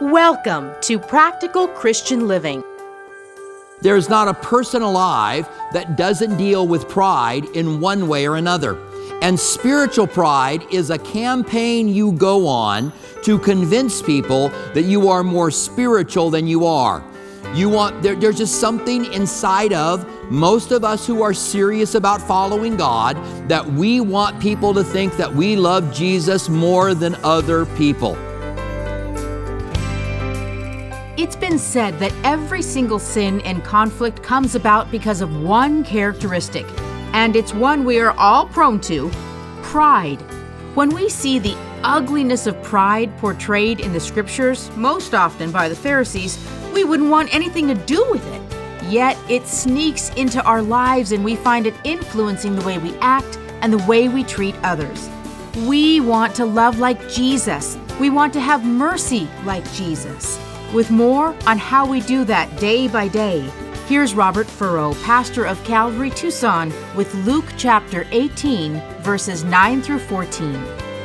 Welcome to Practical Christian Living. There's not a person alive that doesn't deal with pride in one way or another. And spiritual pride is a campaign you go on to convince people that you are more spiritual than you are. There's just something inside of most of us who are serious about following God that we want people to think that we love Jesus more than other people. It's been said that every single sin and conflict comes about because of one characteristic, and it's one we are all prone to: pride. When we see the ugliness of pride portrayed in the scriptures, most often by the Pharisees, we wouldn't want anything to do with it. Yet it sneaks into our lives and we find it influencing the way we act and the way we treat others. We want to love like Jesus. We want to have mercy like Jesus. With more on how we do that day by day, here's Robert Furrow, pastor of Calvary Tucson, with Luke chapter 18, verses 9 through 14.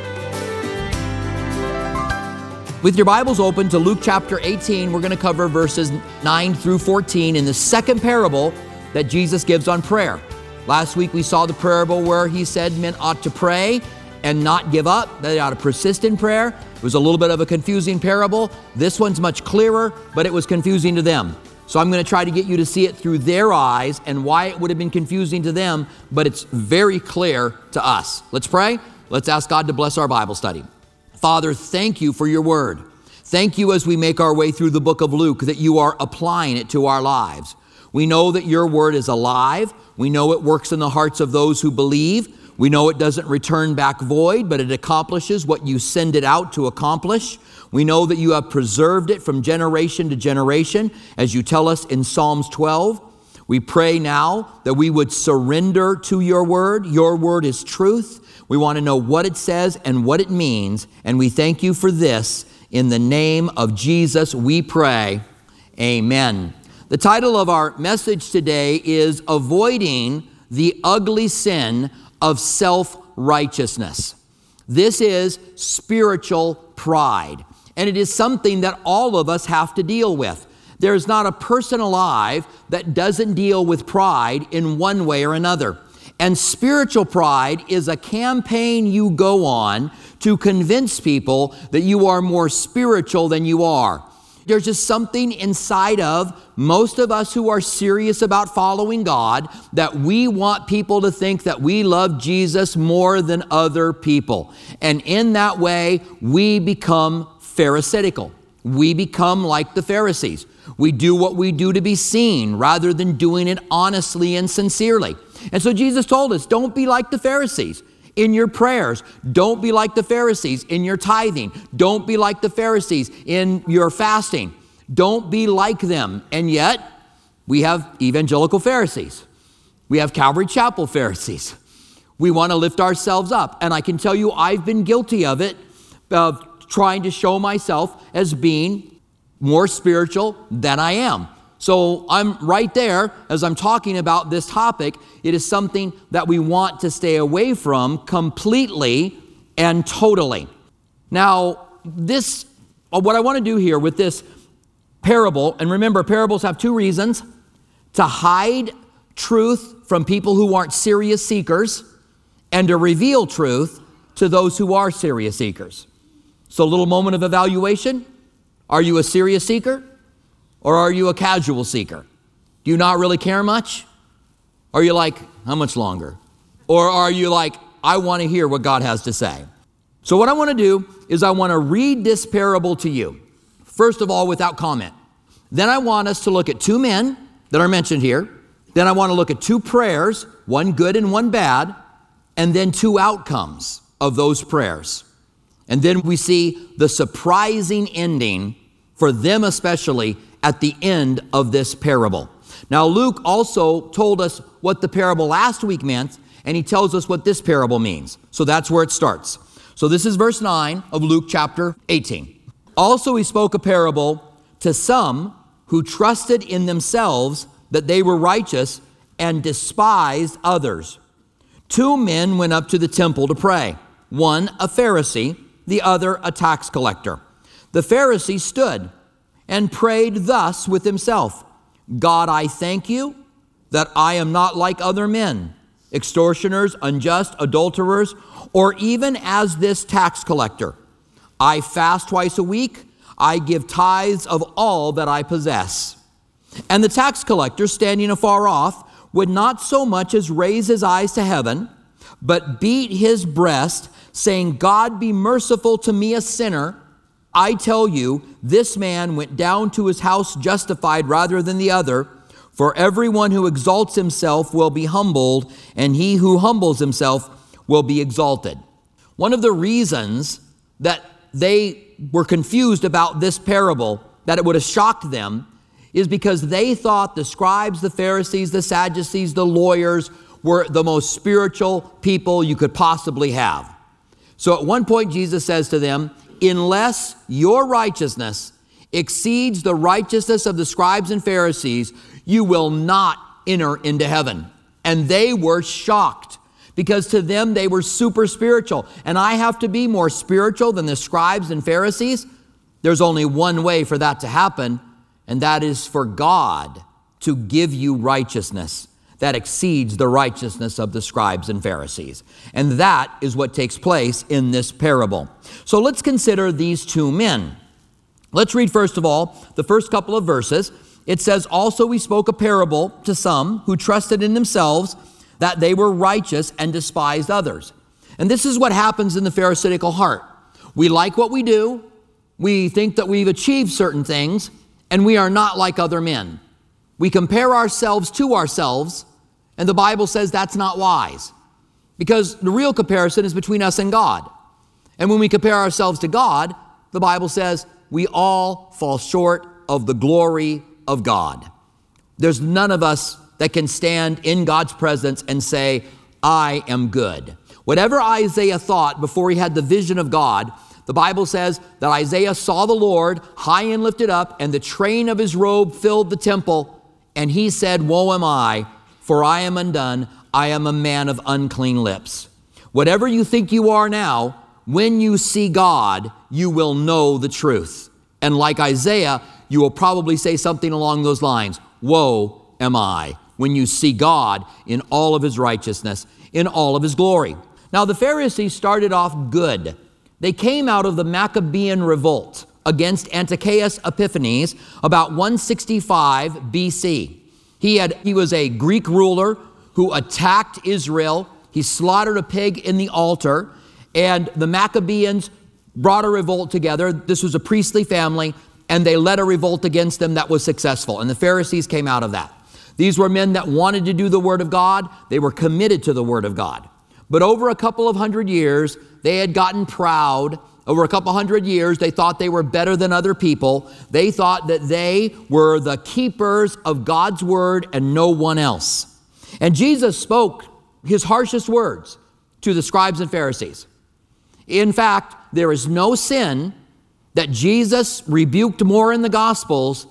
With your Bibles open to Luke chapter 18, we're going to cover verses 9 through 14 in the second parable that Jesus gives on prayer. Last week we saw the parable where he said men ought to pray and not give up. They ought to persist in prayer. It was a little bit of a confusing parable. This one's much clearer, but it was confusing to them. So I'm going to try to get you to see it through their eyes and why it would have been confusing to them, but it's very clear to us. Let's pray. Let's ask God to bless our Bible study. Father, thank you for your word. Thank you as we make our way through the book of Luke that you are applying it to our lives. We know that your word is alive. We know it works in the hearts of those who believe. We know it doesn't return back void, but it accomplishes what you send it out to accomplish. We know that you have preserved it from generation to generation, as you tell us in Psalms 12. We pray now that we would surrender to your word. Your word is truth. We want to know what it says and what it means, and we thank you for this. In the name of Jesus, we pray. Amen. The title of our message today is Avoiding the Ugly Sin of Self-Righteousness. This is spiritual pride, and it is something that all of us have to deal with. There's not a person alive that doesn't deal with pride in one way or another. And spiritual pride is a campaign you go on to convince people that you are more spiritual than you are. There's just something inside of most of us who are serious about following God that we want people to think that we love Jesus more than other people. And in that way, we become pharisaical. We become like the Pharisees. We do what we do to be seen rather than doing it honestly and sincerely. And so Jesus told us, don't be like the Pharisees in your prayers. Don't be like the Pharisees in your tithing. Don't be like the Pharisees in your fasting. Don't be like them. And yet, we have evangelical Pharisees. We have Calvary Chapel Pharisees. We want to lift ourselves up. And I can tell you, I've been guilty of it, of trying to show myself as being more spiritual than I am. So I'm right there as I'm talking about this topic. It is something that we want to stay away from completely and totally. Now, what I want to do here with this parable, and remember, parables have two reasons: to hide truth from people who aren't serious seekers, and to reveal truth to those who are serious seekers. So a little moment of evaluation. Are you a serious seeker? Or are you a casual seeker? Do you not really care much? Are you like, how much longer? Or are you like, I want to hear what God has to say? So what I want to do is I want to read this parable to you. First of all, without comment. Then I want us to look at two men that are mentioned here. Then I want to look at two prayers, one good and one bad, and then two outcomes of those prayers. And then we see the surprising ending for them especially at the end of this parable. Now, Luke also told us what the parable last week meant, and he tells us what this parable means. So that's where it starts. So this is verse 9 of Luke chapter 18. Also he spoke a parable to some who trusted in themselves that they were righteous and despised others. Two men went up to the temple to pray, one a Pharisee, the other a tax collector. The Pharisee stood and prayed thus with himself, God, I thank you that I am not like other men, extortioners, unjust, adulterers, or even as this tax collector. I fast twice a week. I give tithes of all that I possess. And the tax collector, standing afar off, would not so much as raise his eyes to heaven, but beat his breast, saying, God, be merciful to me, a sinner. I tell you, this man went down to his house justified rather than the other. For everyone who exalts himself will be humbled, and he who humbles himself will be exalted. One of the reasons that they were confused about this parable, that it would have shocked them, is because they thought the scribes, the Pharisees, the Sadducees, the lawyers were the most spiritual people you could possibly have. So at one point Jesus says to them, unless your righteousness exceeds the righteousness of the scribes and Pharisees, you will not enter into heaven. And they were shocked, because to them they were super spiritual. And I have to be more spiritual than the scribes and Pharisees? There's only one way for that to happen, and that is for God to give you righteousness that exceeds the righteousness of the scribes and Pharisees. And that is what takes place in this parable. So let's consider these two men. Let's read first of all the first couple of verses. It says, also we spoke a parable to some who trusted in themselves that they were righteous and despised others. And this is what happens in the Pharisaical heart. We like what we do. We think that we've achieved certain things, and we are not like other men. We compare ourselves to ourselves, and the Bible says that's not wise, because the real comparison is between us and God. And when we compare ourselves to God, the Bible says we all fall short of the glory of God. There's none of us that can stand in God's presence and say, I am good. Whatever Isaiah thought before he had the vision of God, the Bible says that Isaiah saw the Lord high and lifted up, and the train of his robe filled the temple. And he said, woe am I, for I am undone. I am a man of unclean lips. Whatever you think you are now, when you see God, you will know the truth. And like Isaiah, you will probably say something along those lines. Woe am I, when you see God in all of his righteousness, in all of his glory. Now the Pharisees started off good. They came out of the Maccabean revolt against Antiochus Epiphanes about 165 BC. He was a Greek ruler who attacked Israel. He slaughtered a pig in the altar, and the Maccabeans brought a revolt together. This was a priestly family, and they led a revolt against them that was successful, and the Pharisees came out of that. These were men that wanted to do the Word of God. They were committed to the Word of God. But over a couple of hundred years, they had gotten proud. Over a couple hundred years, they thought they were better than other people. They thought that they were the keepers of God's Word and no one else. And Jesus spoke his harshest words to the scribes and Pharisees. In fact, there is no sin that Jesus rebuked more in the Gospels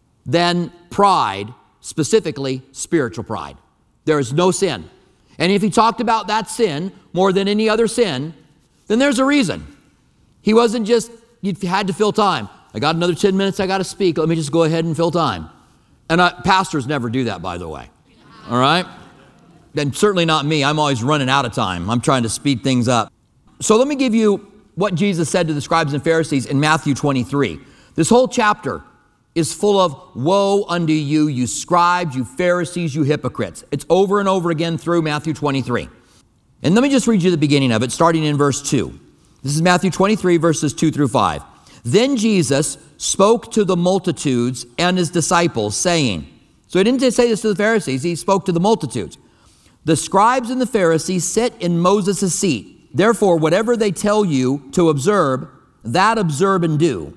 than pride, specifically spiritual pride. There is no sin. And if he talked about that sin more than any other sin, then there's a reason. He wasn't just, you had to fill time. I got another 10 minutes, I got to speak. Let me just go ahead and fill time. And pastors never do that, by the way. All right? And certainly not me. I'm always running out of time. I'm trying to speed things up. So let me give you what Jesus said to the scribes and Pharisees in Matthew 23. This whole chapter is full of woe unto you, you scribes, you Pharisees, you hypocrites. It's over and over again through Matthew 23. And let me just read you the beginning of it, starting in verse 2. This is Matthew 23, verses 2 through 5. Then Jesus spoke to the multitudes and his disciples, saying, so he didn't just say this to the Pharisees, he spoke to the multitudes. The scribes and the Pharisees sit in Moses' seat. Therefore, whatever they tell you to observe, that observe and do.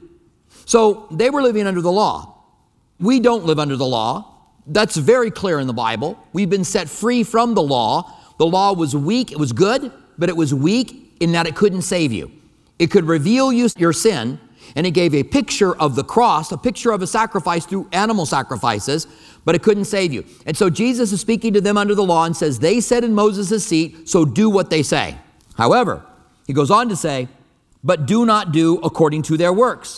So they were living under the law. We don't live under the law. That's very clear in the Bible. We've been set free from the law. The law was weak. It was good, but it was weak in that it couldn't save you. It could reveal you your sin, and it gave a picture of the cross, a picture of a sacrifice through animal sacrifices, but it couldn't save you. And so Jesus is speaking to them under the law and says, they sat in Moses' seat, so do what they say. However, he goes on to say, but do not do according to their works.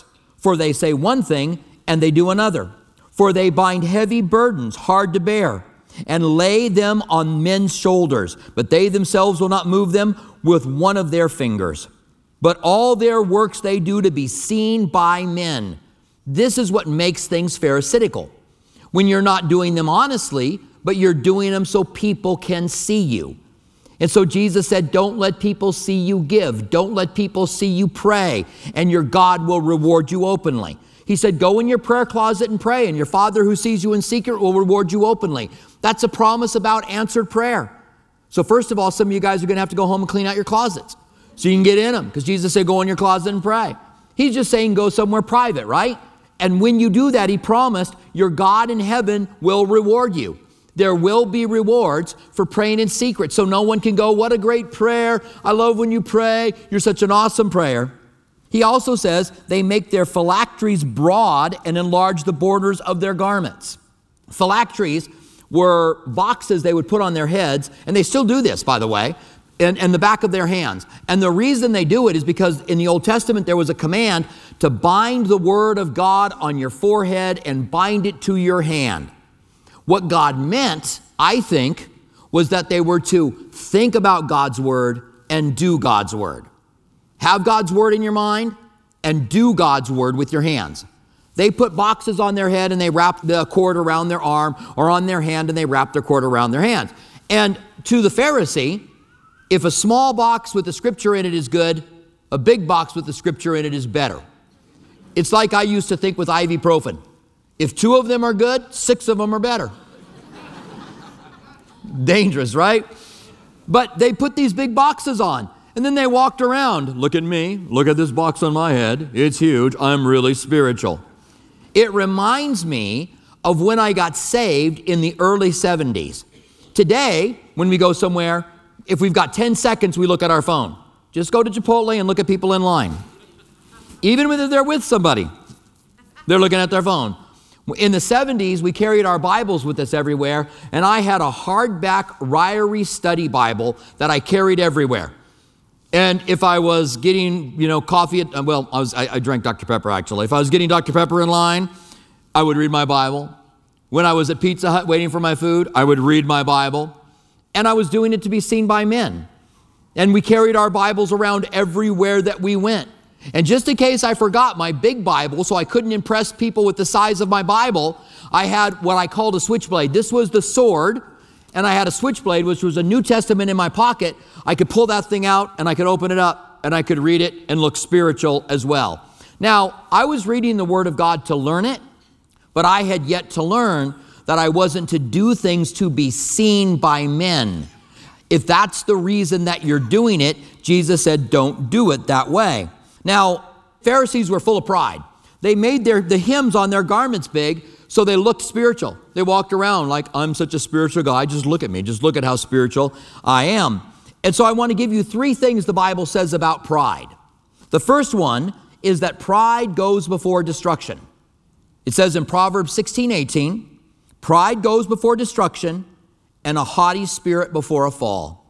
For they say one thing and they do another. For they bind heavy burdens hard to bear and lay them on men's shoulders, but they themselves will not move them with one of their fingers. But all their works they do to be seen by men. This is what makes things pharisaical. When you're not doing them honestly, but you're doing them so people can see you. And so Jesus said, don't let people see you give. Don't let people see you pray, and your God will reward you openly. He said, go in your prayer closet and pray, and your Father who sees you in secret will reward you openly. That's a promise about answered prayer. So first of all, some of you guys are going to have to go home and clean out your closets so you can get in them, because Jesus said, go in your closet and pray. He's just saying go somewhere private, right? And when you do that, he promised your God in heaven will reward you. There will be rewards for praying in secret. So no one can go, what a great prayer. I love when you pray. You're such an awesome prayer. He also says they make their phylacteries broad and enlarge the borders of their garments. Phylacteries were boxes they would put on their heads, and they still do this, by the way, and the back of their hands. And the reason they do it is because in the Old Testament there was a command to bind the word of God on your forehead and bind it to your hand. What God meant, I think, was that they were to think about God's word and do God's word. Have God's word in your mind and do God's word with your hands. They put boxes on their head and they wrapped the cord around their arm, or on their hand and they wrapped their cord around their hands. And to the Pharisee, if a small box with the scripture in it is good, a big box with the scripture in it is better. It's like I used to think with ibuprofen. If 2 of them are good, 6 of them are better. Dangerous, right? But they put these big boxes on, and then they walked around. Look at me. Look at this box on my head. It's huge. I'm really spiritual. It reminds me of when I got saved in the early 70s. Today, when we go somewhere, if we've got 10 seconds, we look at our phone. Just go to Chipotle and look at people in line. Even when they're with somebody, they're looking at their phone. In the 70s, we carried our Bibles with us everywhere, and I had a hardback Ryrie study Bible that I carried everywhere. And if I was getting, coffee at, I drank Dr. Pepper actually. If I was getting Dr. Pepper in line, I would read my Bible. When I was at Pizza Hut waiting for my food, I would read my Bible. And I was doing it to be seen by men. And we carried our Bibles around everywhere that we went. And just in case I forgot my big Bible, so I couldn't impress people with the size of my Bible, I had what I called a switchblade. This was the sword, and I had a switchblade, which was a New Testament in my pocket. I could pull that thing out, and I could open it up, and I could read it and look spiritual as well. Now, I was reading the Word of God to learn it, but I had yet to learn that I wasn't to do things to be seen by men. If that's the reason that you're doing it, Jesus said, don't do it that way. Now, Pharisees were full of pride. They made the hymns on their garments big so they looked spiritual. They walked around like, I'm such a spiritual guy. Just look at me. Just look at how spiritual I am. And so I want to give you 3 things the Bible says about pride. The first one is that pride goes before destruction. It says in Proverbs 16:18, pride goes before destruction and a haughty spirit before a fall.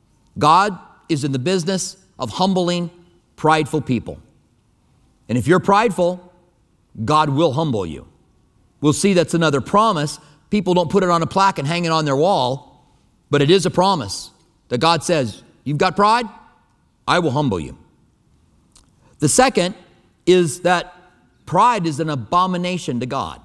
God is in the business of humbling prideful people. And if you're prideful, God will humble you. We'll see that's another promise. People don't put it on a plaque and hang it on their wall, but it is a promise that God says, you've got pride, I will humble you. The second is that pride is an abomination to God.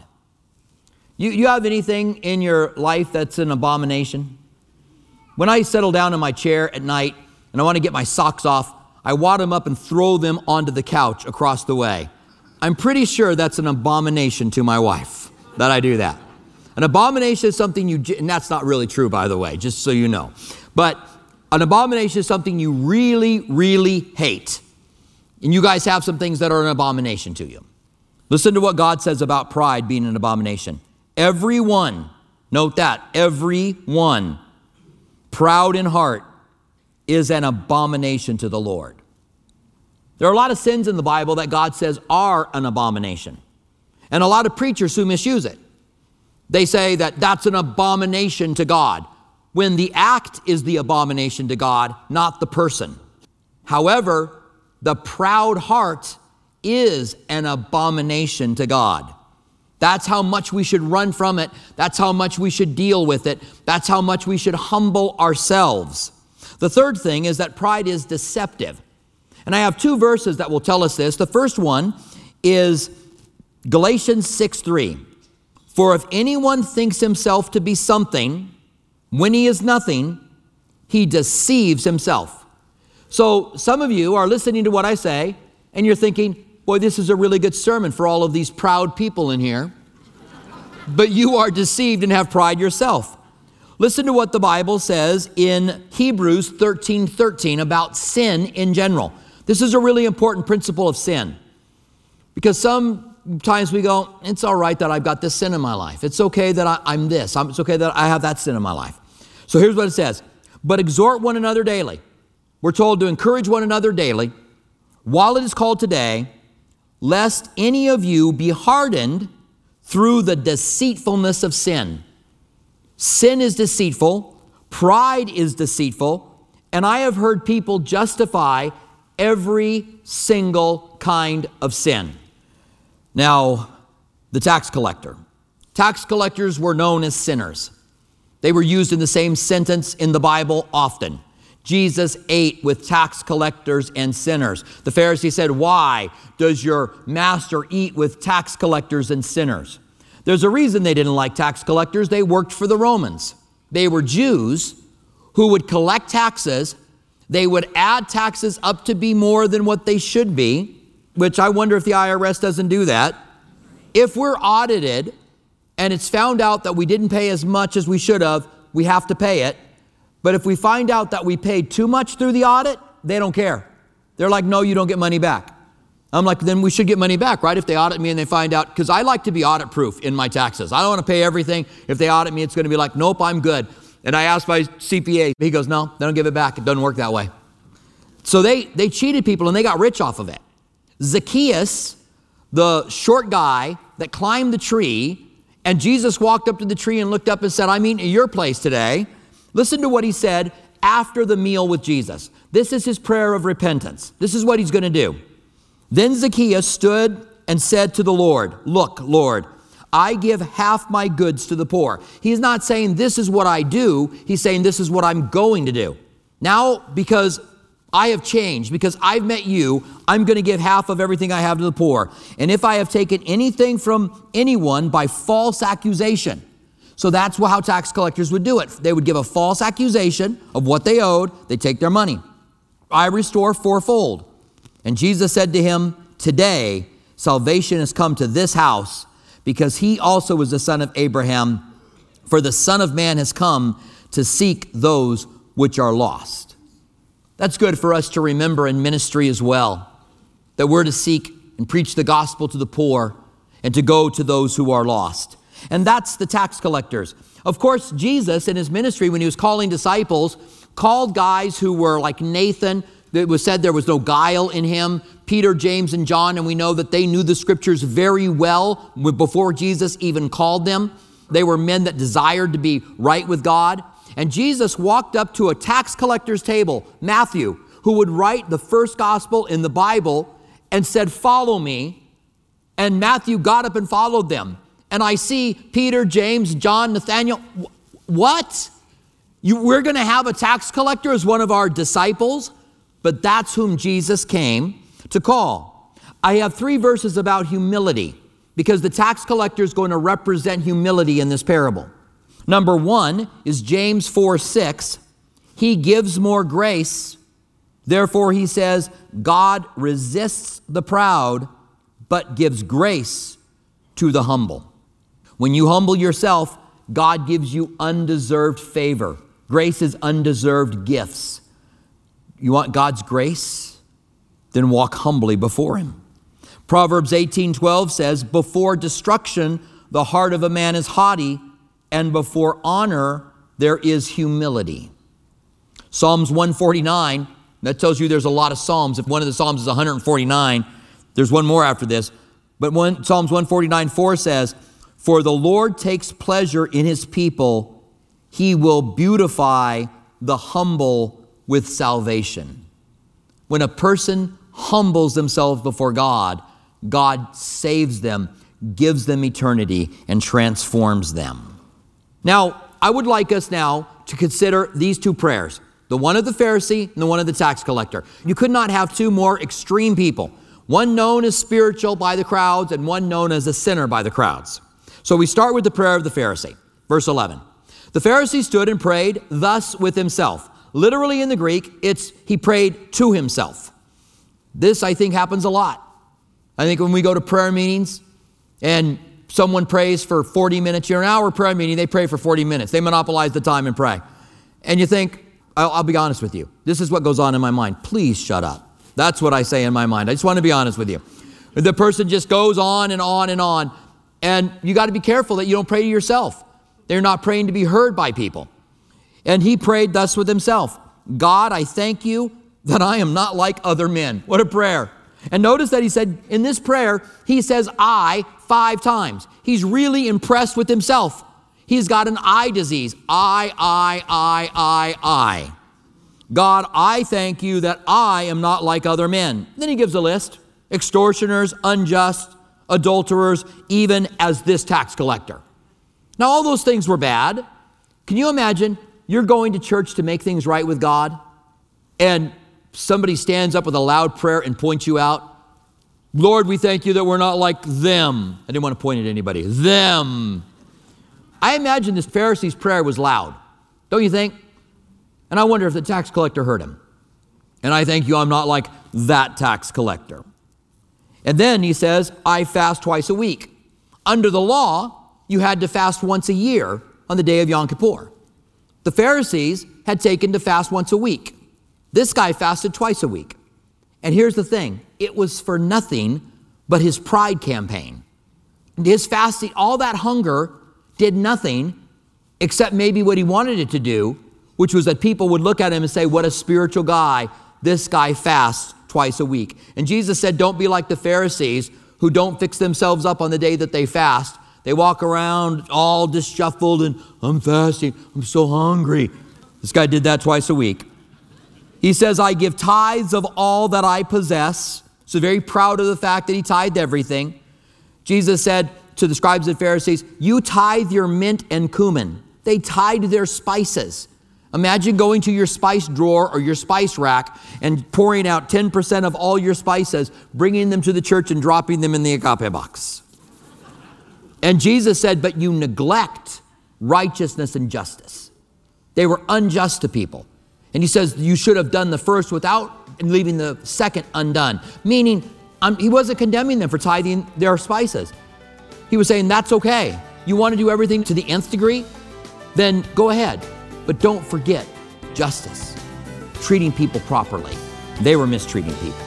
You have anything in your life that's an abomination? When I settle down in my chair at night and I want to get my socks off, I wad them up and throw them onto the couch across the way. I'm pretty sure that's an abomination to my wife that I do that. An abomination is something and that's not really true, by the way, just so you know. But an abomination is something you really, really hate. And you guys have some things that are an abomination to you. Listen to what God says about pride being an abomination. Everyone, note that, everyone proud in heart is an abomination to the Lord. There are a lot of sins in the Bible that God says are an abomination. And a lot of preachers who misuse it. They say that that's an abomination to God, when the act is the abomination to God, not the person. However, the proud heart is an abomination to God. That's how much we should run from it. That's how much we should deal with it. That's how much we should humble ourselves. The third thing is that pride is deceptive. And I have two verses that will tell us this. The first one is Galatians 6:3. For if anyone thinks himself to be something, when he is nothing, he deceives himself. So some of you are listening to what I say, and you're thinking, boy, this is a really good sermon for all of these proud people in here. But you are deceived and have pride yourself. Listen to what the Bible says in Hebrews 13:13 about sin in general. This is a really important principle of sin. Because sometimes we go, it's all right that I've got this sin in my life. It's okay that I'm this. It's okay that I have that sin in my life. So here's what it says. But exhort one another daily. We're told to encourage one another daily, while it is called today, lest any of you be hardened through the deceitfulness of sin. Sin is deceitful, pride is deceitful, and I have heard people justify every single kind of sin. Now, the tax collector. Tax collectors were known as sinners. They were used in the same sentence in the Bible often. Jesus ate with tax collectors and sinners. The Pharisee said, why does your master eat with tax collectors and sinners? There's a reason they didn't like tax collectors. They worked for the Romans. They were Jews who would collect taxes. They would add taxes up to be more than what they should be, which I wonder if the IRS doesn't do that. If we're audited and it's found out that we didn't pay as much as we should have, we have to pay it. But if we find out that we paid too much through the audit, they don't care. They're like, no, you don't get money back. I'm like, then we should get money back, right? If they audit me and they find out, because I like to be audit proof in my taxes. I don't want to pay everything. If they audit me, it's going to be like, nope, I'm good. And I asked my CPA, he goes, no, they don't give it back. It doesn't work that way. So they cheated people and they got rich off of it. Zacchaeus, the short guy that climbed the tree, and Jesus walked up to the tree and looked up and said, I'm eating at your place today. Listen to what he said after the meal with Jesus. This is his prayer of repentance. This is what he's going to do. Then Zacchaeus stood and said to the Lord, look, Lord, I give half my goods to the poor. He's not saying this is what I do. He's saying this is what I'm going to do. Now, because I have changed, because I've met you, I'm going to give half of everything I have to the poor. And if I have taken anything from anyone by false accusation. So that's how tax collectors would do it. They would give a false accusation of what they owed. They take their money. I restore fourfold. And Jesus said to him, today salvation has come to this house, because he also was the son of Abraham. For the Son of Man has come to seek those which are lost. That's good for us to remember in ministry as well, that we're to seek and preach the gospel to the poor and to go to those who are lost. And that's the tax collectors. Of course, Jesus in his ministry, when he was calling disciples, called guys who were like Nathan. It was said there was no guile in him. Peter, James, and John, and we know that they knew the scriptures very well before Jesus even called them. They were men that desired to be right with God. And Jesus walked up to a tax collector's table, Matthew, who would write the first gospel in the Bible, and said, follow me. And Matthew got up and followed them. And I see Peter, James, John, Nathaniel. What? We're going to have a tax collector as one of our disciples? But that's whom Jesus came to call. I have 3 verses about humility, because the tax collector is going to represent humility in this parable. Number 1 is James 4:6. He gives more grace. Therefore, he says, God resists the proud, but gives grace to the humble. When you humble yourself, God gives you undeserved favor. Grace is undeserved gifts. You want God's grace? Then walk humbly before him. Proverbs 18:12 says, before destruction, the heart of a man is haughty, and before honor, there is humility. Psalms 149, that tells you there's a lot of Psalms. If one of the Psalms is 149, there's one more after this. But Psalms 149:4 says, for the Lord takes pleasure in his people. He will beautify the humble with salvation. When a person humbles themselves before God, God saves them, gives them eternity, and transforms them. Now, I would like us now to consider these two prayers, the one of the Pharisee and the one of the tax collector. You could not have two more extreme people, one known as spiritual by the crowds and one known as a sinner by the crowds. So we start with the prayer of the Pharisee. Verse 11. The Pharisee stood and prayed thus with himself. Literally in the Greek, he prayed to himself. This, I think, happens a lot. I think when we go to prayer meetings and someone prays for 40 minutes, you're an hour prayer meeting, they pray for 40 minutes. They monopolize the time and pray. And you think, I'll be honest with you. This is what goes on in my mind. Please shut up. That's what I say in my mind. I just want to be honest with you. The person just goes on and on and on. And you got to be careful that you don't pray to yourself. They're not praying to be heard by people. And he prayed thus with himself. God, I thank you that I am not like other men. What a prayer. And notice that he said, in this prayer, he says I 5 times. He's really impressed with himself. He's got an I disease. I. God, I thank you that I am not like other men. Then he gives a list. Extortioners, unjust, adulterers, even as this tax collector. Now, all those things were bad. Can you imagine you're going to church to make things right with God, and somebody stands up with a loud prayer and points you out? Lord, we thank you that we're not like them. I didn't want to point at anybody. Them. I imagine this Pharisee's prayer was loud. Don't you think? And I wonder if the tax collector heard him. And I thank you I'm not like that tax collector. And then he says, I fast twice a week. Under the law, you had to fast once a year on the day of Yom Kippur. The Pharisees had taken to fast once a week. This guy fasted twice a week. And here's the thing, it was for nothing but his pride campaign. His fasting, all that hunger did nothing except maybe what he wanted it to do, which was that people would look at him and say, what a spiritual guy. This guy fasts twice a week. And Jesus said, don't be like the Pharisees who don't fix themselves up on the day that they fast. They walk around all disheveled and I'm fasting, I'm so hungry. This guy did that twice a week. He says, I give tithes of all that I possess. So very proud of the fact that he tithed everything. Jesus said to the scribes and Pharisees, you tithe your mint and cumin. They tithe their spices. Imagine going to your spice drawer or your spice rack and pouring out 10% of all your spices, bringing them to the church and dropping them in the agape box. And Jesus said, but you neglect righteousness and justice. They were unjust to people. And he says, you should have done the first without leaving the second undone. Meaning, he wasn't condemning them for tithing their spices. He was saying, that's okay. You want to do everything to the nth degree? Then go ahead. But don't forget justice, treating people properly. They were mistreating people.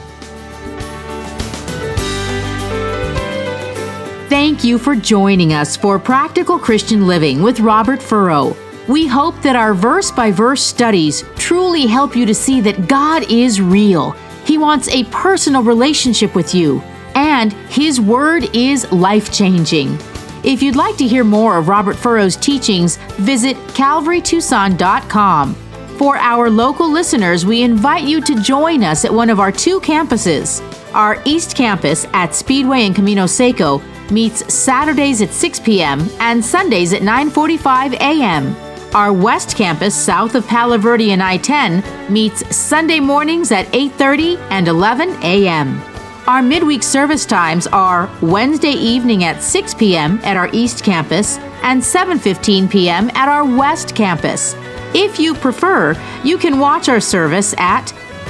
Thank you for joining us for Practical Christian Living with Robert Furrow. We hope that our verse-by-verse studies truly help you to see that God is real. He wants a personal relationship with you, and His Word is life-changing. If you'd like to hear more of Robert Furrow's teachings, visit CalvaryTucson.com. For our local listeners, we invite you to join us at one of our 2 campuses. Our East Campus at Speedway and Camino Seco meets Saturdays at 6 p.m. and Sundays at 9:45 a.m. Our West Campus, south of Palo Verde and I-10, meets Sunday mornings at 8:30 and 11 a.m. Our midweek service times are Wednesday evening at 6 p.m. at our East Campus and 7:15 p.m. at our West Campus. If you prefer, you can watch our service at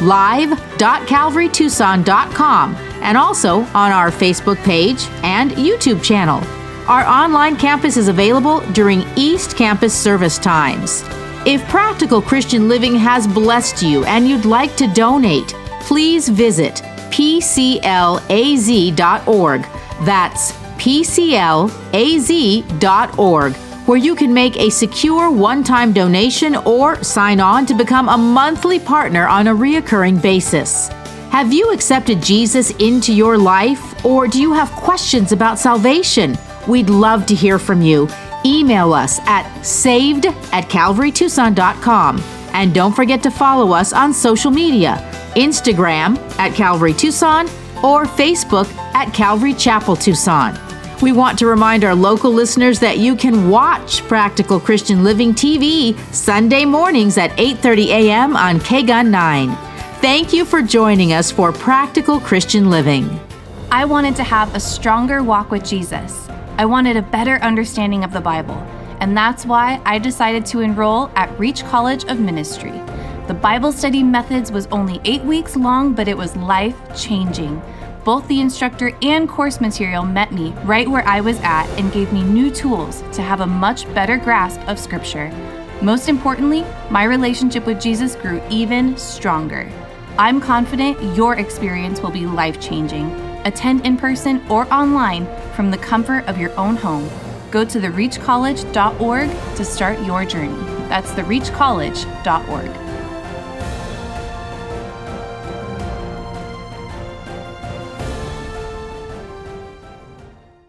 live.calvarytucson.com and also on our Facebook page and YouTube channel. Our online campus is available during East Campus service times. If Practical Christian Living has blessed you and you'd like to donate, please visit PCLAZ.org. That's PCLAZ.org, where you can make a secure one-time donation or sign on to become a monthly partner on a reoccurring basis. Have you accepted Jesus into your life, or do you have questions about salvation? We'd love to hear from you. Email us at saved@calvarytucson.com. And don't forget to follow us on social media, Instagram at Calvary Tucson or Facebook at Calvary Chapel Tucson. We want to remind our local listeners that you can watch Practical Christian Living TV Sunday mornings at 8:30 a.m. on KGUN 9. Thank you for joining us for Practical Christian Living. I wanted to have a stronger walk with Jesus. I wanted a better understanding of the Bible, and that's why I decided to enroll at Reach College of Ministry. The Bible study methods was only 8 weeks long, but it was life-changing. Both the instructor and course material met me right where I was at and gave me new tools to have a much better grasp of Scripture. Most importantly, my relationship with Jesus grew even stronger. I'm confident your experience will be life-changing. Attend in person or online from the comfort of your own home. Go to therereachcollege.org to start your journey. That's thereachcollege.org.